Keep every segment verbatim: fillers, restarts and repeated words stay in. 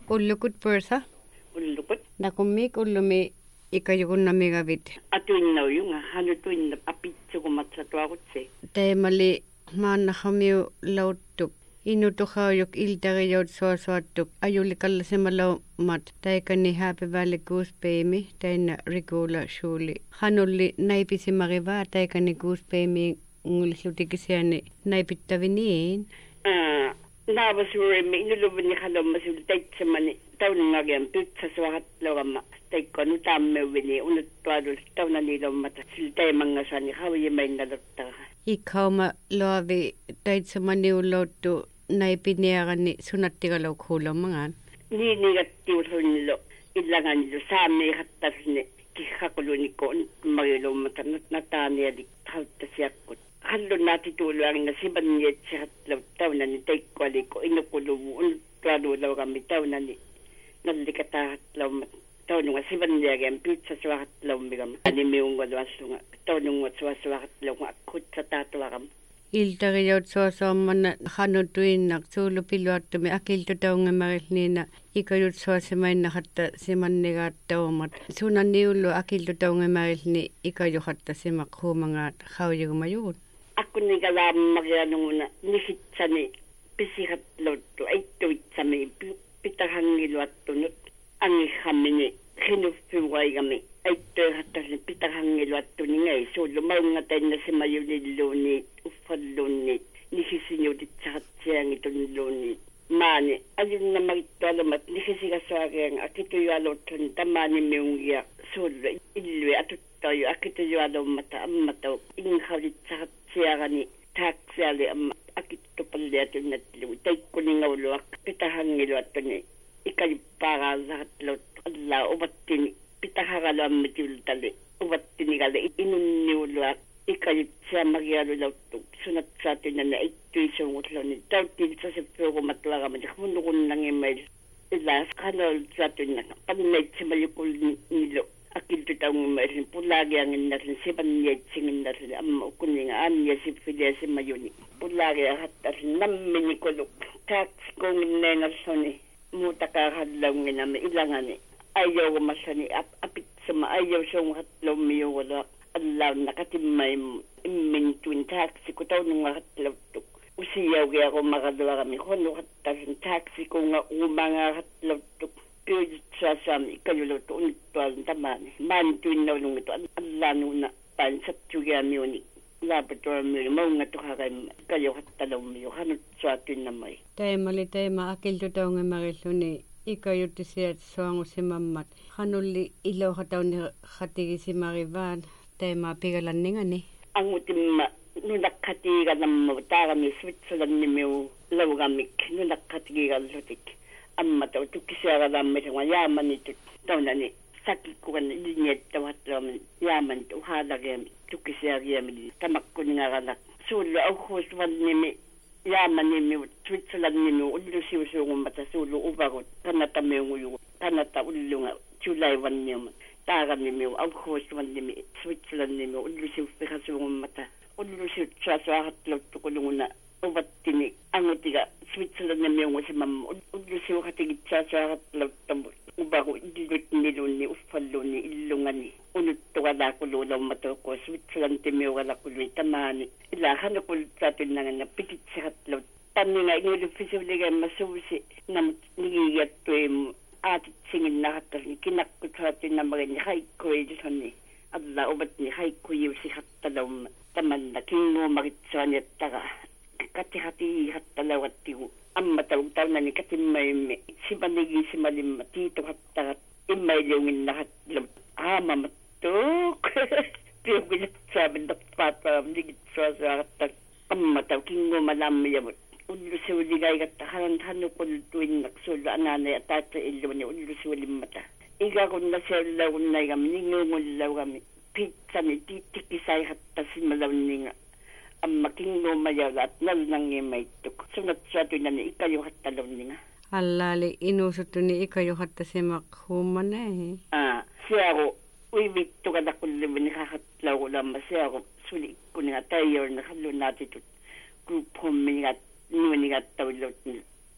Ullukut pursa. Ullukut. Nakummik ullumi ikajukunnamigavit. Atuinnaujunga hanutuinna apitsukumatsatuarutsi. Teemali maannahamiu lauttuk. Inutuhaujuk iltarijaut suosuattuk. Ajulikallasemalau mat. Taikani Happy Valley Goosebamy. Taina Rigula Shuli. Hanulli naipisimariva. Taikani Goosebamy ngullutikisiani naipittaviniin. Ah. Naavasuurimme inuluvani halommasuli taitsemani taunangagian pytsäsuahatlogama taikkonu tammevini unuttuadul taunanilommata sillä teimangasani haujimainnaluttaga. Ikkauma loavi taitsemani ulottu naipiniarani sunattigalauk huulomangaan. Niin nigattiusunilo illanganilo saamiihattarni kihhakuluniko magilommata nataaniali hauttasiakkut. Hallun naati tuuluaringa sibannietsihатлав taunani taikkualiko inukuluvu unuttualuulaugammi taunani nallikataahatlauma taununga sibanniagian pytsäsuahatlaummigama animiungaluassunga taununga suasuahatlauga akkutsataatuagam. Iltarijaut suosuammanna hanutuinnak suulupiluattumi akiltu taungemarillniina ikajut suosimainnahatta simannigaattaumat. Sunanniullu akiltu taungemarillni ikajuhatta simak huumangaat haujigumajuun. Akkunnikalaammagianunguna nisitsani pisihatlautu aittuitsami pitahangiluattunut angihammini hinuffiuaigami aittuihattasni pitahangiluattuni ngai suullu maungatainna simayulilluuni uffalluuni nihisinjutitsahatsiangitunnluuni maani ajunnamagittualamat nihisigasuagianga akitujualuuttuni tamaanimiungia suullu illui atuttaju akitujualuummata ammatau inghauritsahat siarani taksiali amma akittupalliatunnatlu taikkuningauluak pitahangiluattuni ikalipparaalahatlut alla uvattini pitaharaluammitultali uvattinigale inunniuluak ikalitsiamagialulauttu sunatsaatunnana aittuisuungutluni tauttiilsaseppuugumatluagamati hunugunnangimail illa kanoltsatunnaka pannaitsimalikulnilu akiltu taungimailin pulaagianginnarin sibanniatsinginnarin amma ukuninga aamiasipfiliasimayuni pulaagiahattarin namminikuluk taaksikunginneengarsoni muutakaahadlaunginami ilangani ayyaugumassani apitsama ayyausuungahatlaummiyugula allaunna katimmaim immintuin taaksiku taunungahatlauttuk usiyaugiaqumagaluagami honuhattarin taaksikunga uumangaahatlauttuk pyyditsaasami ikaluluttu unittualun tamaani maanituinnaulungitu allaanuna paansaptugiamiuni laapatuamiuni maungatuharaimma ikajuhattalaumiu hanutsuatuinnamai. Teemali teema akiltu taungemarilluni ikajuttisiat suangusimammat. Hanulli ilohatauni khatigisimarivan teema pigalanningani. Angutimma nunakkatigalammu taarami Switzerlandimiu laugamik nunakkatigigallutik. Ammata tukkisiaralaammisunga yaamanitut taunani sakikkugan ilinyettavatlaami yaamanit uhalagiami tukkisiariami tamakkuningarala suullu auhuusvannimi yaamanimi Switzerlandnimi ullusiusuungummata suullu uvarut kanatamiunguyu kanata ullunga July-vanniuma taaramimiu auhuusvannimi Switzerlandnimi ullusiuffihasuungummata ullusiut suasuahatlauttukulunguna uvattini angutiga Switzerlandnimiungusimamma ullusiuhatigitsaasuahatlauttamut ubaru illutnilunni uffallunni illungani unuttugalaakululaummatoko Switzerlandtimiugalakului tamaani ila hanukulutsaatunnangana pikitsihatlaut tanninga ingulufisuligamma suusi namut nigiigattuimu aatitsinginnahattarni kinakkutsaatunnamarani haikkuilisonni alla uvatni haikkuyiusihattalaumma tamanna kinguumaritsuaniattara katihati hattalawattigu ammatau taunani katimmaimmi sibanigisimalimma tiituhattarat immailiunginnahatlut aamamattuuk piugilatsaabinnappaatparam ligitsuasuarattar ammatau kinguumalammiyamut ullusiuligaigatta haran hanukultuinnak suullu anaanay ataatsa illuni ullusiulimmata igagunna seulaugunnaigam ninguungullaugami piitsani tiittikisaihattasimalaunninga amma kinguumayalaat nalnangimaittuk sunatsaatuinani ikajuhattalunninga allaali inuusuttuni ikajuhattasimaq huummanai aa siaru uivittukalakullivini hahatlaugulamma siaru suli ikkuninga taiyorna hallunaatitut group hommingat nuunigattawillut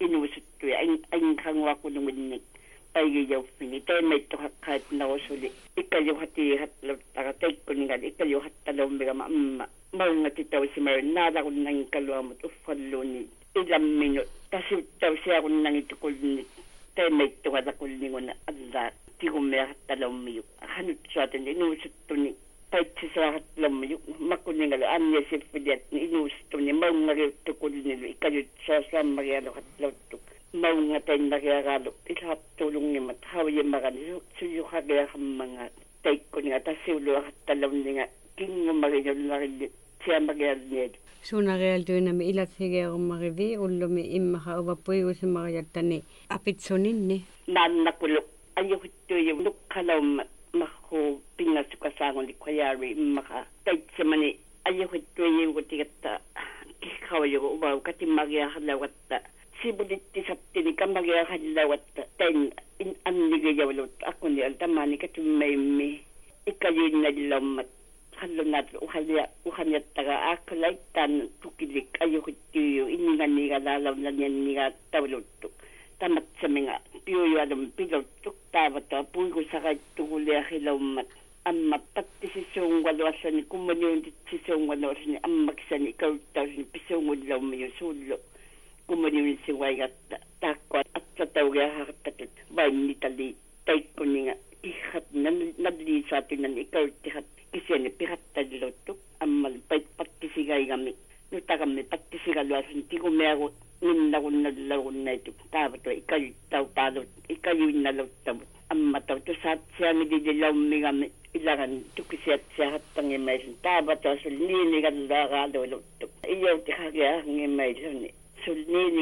inusuttuja ain kangwa kulunginnik paigiyauffini taimaittu hakkaat nawasuli ikkajuhatiihat luttarataikkuningal ikkajuhattalaummigama amma maungati tausimarin naadarunnangin kaluamut uffalluuni ilamminut tasiuttausiarunnangit tukulnik taimaittuqalakulninguna allaa tigumeahattalaummiyu hanutsuaten inusuttuni paitsisaahatlaummiyu makkuningalu anniasiffidiat inusuttuni maungariuttukulnilu ikkajutsaasaammarialuhatlauttuk maungatainnariaraalu ilhattulungimat hawyimarani suyuhageahammanga taikkuninga tasiuluahattalaumninga kingumariñullarilli siamarialniedu suunarealtuinami ilatsigeerumarivi ullumi immaha uvapuigusimariattani apitsuninni naannakulu ayuhuttuyu nukkalaumma mahhu pingassukasaanguli qayaari immaha taitsamani ayuhuttuiyuutigatta kikhawajugu uvaw katimariahallawatta sibulittisattini kamariahallawatta tain in annigejawalut akuni altamani katummaimmi ikkajiinnallammat hallunaat uhalya uhanyattaga aakalaittaan tukilik ayuhuttuyu inninganigalaalaunnanianniga tawluttuk tamatsaminga piuyualum pilottuk taavata puigusaqaittuguliahilaummat amma pattisisuungaluassani kummaniuntitsisuungaluassani ammaksani ikauttausani pisuungullaummiyu suullu kummaniunsiwaigatta taakkua atlataugiahartatut vainnitali taikkuninga ihat nadliisaatunan ikauttihat kisiani pihattalluttuk ammal pattisigaigami nutagammi pattisigaluassani tigumeagu ninnagunnallaugunnaituk taavatua ikayuttau paalut ikayuinnaluttamu ammatau tusaatsiamidililaummigami ilagan tukisiatsiahattangimaisun taavatua sul niinigallaagaaluluttuk iyauti hageahangimaisuni sul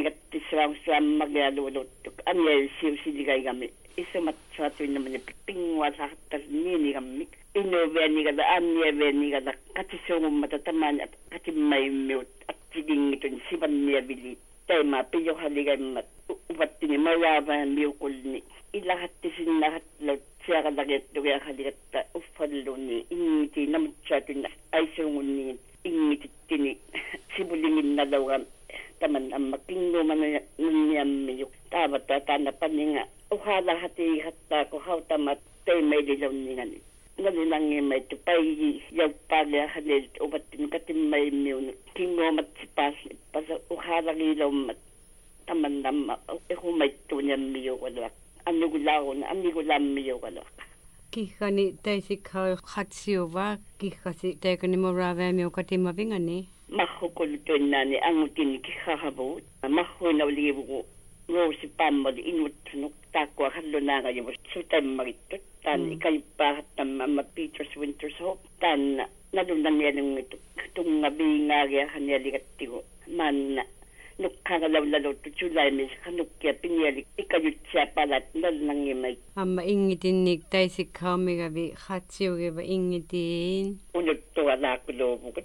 niinigattisraangsuammagialuluttuk aniaisiusiligaigami isumatsuatuinamani pingwasahattas niinigammik inuveanigala anniaveanigala katisungumata tamani katimmaimmiut atsidingitun sivanniavili taima pijohaligammat uvattini mayaavaan miukulni ilahattisinnahatlaut siaqalageettugiahaligatta uffalluni ingiti namutsaatun aisungunniin ingitittini sibulinginnalaugan taman amma kinngumana nunniammiyu taavata taanapaninga uhalahatiihattaako hautamat taimaililauningani nalilangimaitu paigi yauppaaliahalelt uvattini katimmaimmiunu kinngoomatsipaas pasa uhalagiilaumat tamannamma ehumaittuuniammiyugaluaq annugulaaguna annigulammiyugaluaq kihkani taisikha khatsiuva kihkasi taikanimoraaveamiu katimavingani mahhukulutuinnaani angutini kihhahavuut mahhuinauligivugu ngoosi pammali inuttunuk taakkua hallunaagajuvu sutammagittut taan ikayuppaahattamma amma Peters Winters Hope taan nalunanialungituk tungaviingaagiahanialigattigu maanna nukkaangalaulaluttu julaimis hanukkia piniali ikayutsiapalat nalnangimai amma ingitinnik taisikhaamigavi khatsiugiva ingitiin unuttualaakuluuvukut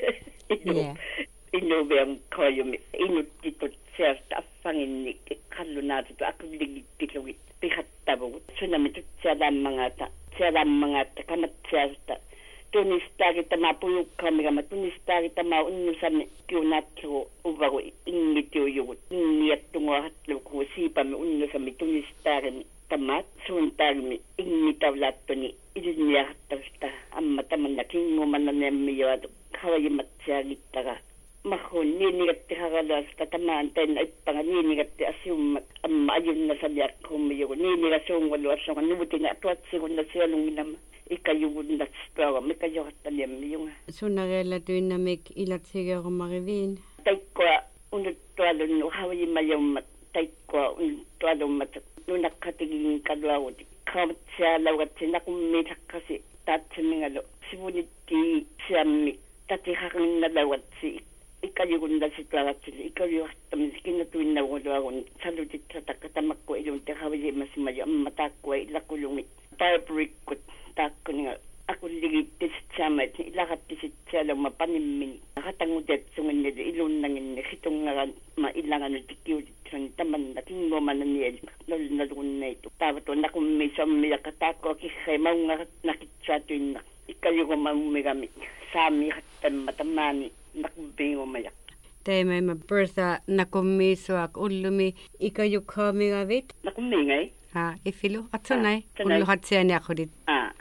inu inuveam koyumi inuttitut siasta affanginnik kallunaatutu akuligittilugit pihattavugut sunamitut sialammangata sialammangata kamatsiasta tunnistaagitama puyukkaamigama tunnistaagitama unnusami kiunaatlugu uvagu ingitiuyugut inniattunguahatlugu siipami unnusami tunnistaagimi tamaat suuntaagimi ingitavlaattuni ilniahattavista amma tamanna kinngumannaniammiyoadu hawayimatsiagittaga mahun niinigatti hagalaasta tamaan taina ippanga niinigatti asiummat amma ajunnasaliakkummiyugu niinigasuungaluassonga nuutina atuatsigunna sialunginama ikayugunnatsituaga mikajohattaliammiyunga sunnareelatuinnamik ilatsigeerumariviin taikkua unuttualunnu hawayimayummat taikkua unuttualummat nunakkatigin kaluaguti kamatsialaugatsi nakummiitakkasi taatsamingalu sivunitti siammi tatihaqinnaluagatsi ikayugunnasituagatsili ikayuhattamisi kinnatuinnaguluagun salutitsatakatamakku ilunti hawayimassimayu amma taakkua ilakulungi taipurikkut taakkuninga akulligittisitsaamait ilaqattisitsaalauma panimmini qatangutatsunginnilu ilunnanginni khitungaran ma ilanganutikkiutitsani tamanna kinngoomananiali nolnalugunnaitu taavatu naqummisammiyaqa taakkua kihhay maungarat nakitsaatuinna ikayugumammigami saamiqattamma tamaani naqumpiingumaya teema ma Bertha nakummiisuak ullumi ikayukkaamigavit. Nakummingai. Ha, ifilu atunai ulluhatsianiaqudit.